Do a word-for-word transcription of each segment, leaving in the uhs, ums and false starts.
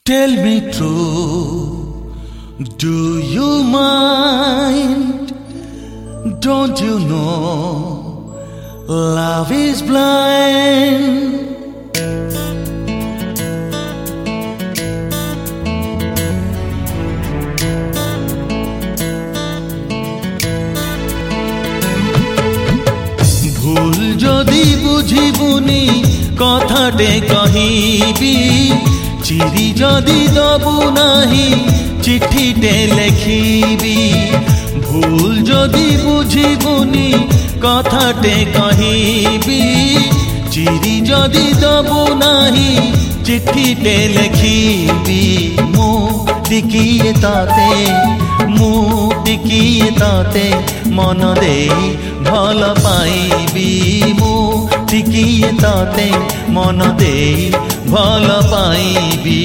Tell me true, do you mind? Don't you know love is blind? ভুল যদি বুঝিবুনি কথাটে কহিবি, চিরি যদি দবু নাহি চিঠিটে লেখিবি। ভুল যদি বুঝিবুনি কথাটে কহিবি, চিরি যদি দবু নাহি চিঠিটে লেখিবি। মু টিকিয়ে তাতে মু টিকিয়ে তাতে মন দেই ভাল পাইবি। মু টিকিয়ে তাতে মন দেই ভাল পাইবি।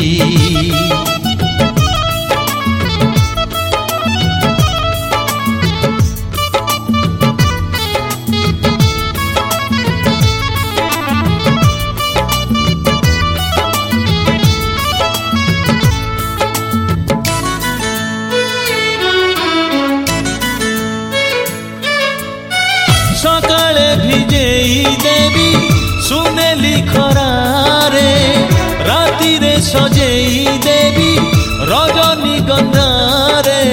সকালে ভিজেই দেবী সুনেলি খরারে, রাতিরে সজেই দেবী রজনীগন্ধারে।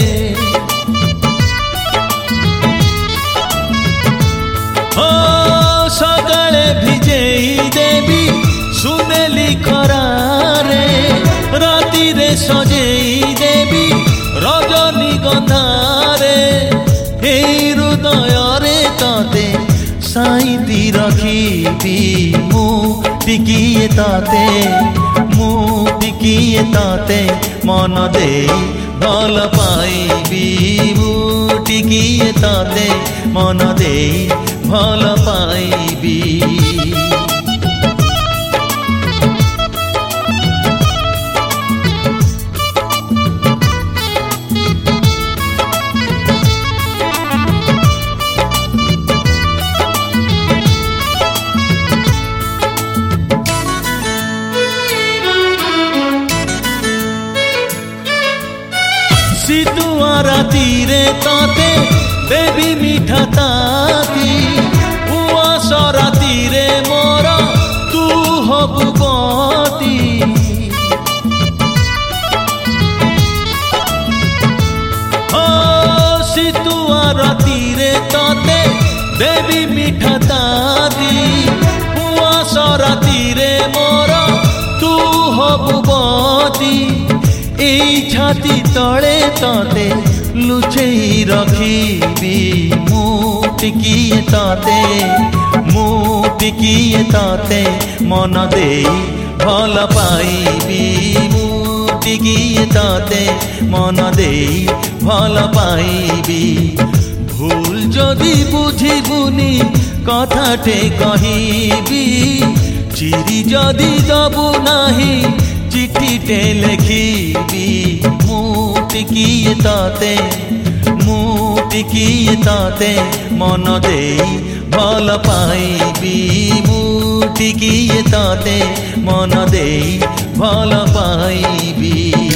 ও সকালে ভিজেই দেবী সুনেলি খরারে, রাতিরে সজেই দেবী রজনীগন্ধারে। এই হৃদয়রে তাতে সাইতি রখিবি। মু টিকিয়ে তাতে মু টিকিয়ে তাতে মন দেই ভাল পাইবি। মু টিকিয়ে তাতে মন দেই ভাল পাইবি। শীতুয়া রাতিরে তাতে দেবী মিঠা তাতি, উয়াস রাতিরে মোর তু হবু গতি। ও শীতুয়া রাতিরে তাতে দেবী মিঠা তাতি, উয়াস রাতিরে মোর তু হবু গতি। এই ছাতি তলে তাতে লুচেই রখিবি। মু টিকিয়ে তাতে মু টিকিয়ে তাতে মন দেই ভাল পাইবি। মু টিকিয়ে তাতে মন দেই ভাল পাইবি। ভুল যদি বুঝিবুনি কথাটে কহিবি, চিরি যদি দবু নাহি চিঠিটে লেখিবি। মু টিকিয়ে তাতে মু টিকিয়ে তাতে মন দেই ভাল পাইবি। মু টিকিয়ে তাতে মন দেই ভাল পাইবি।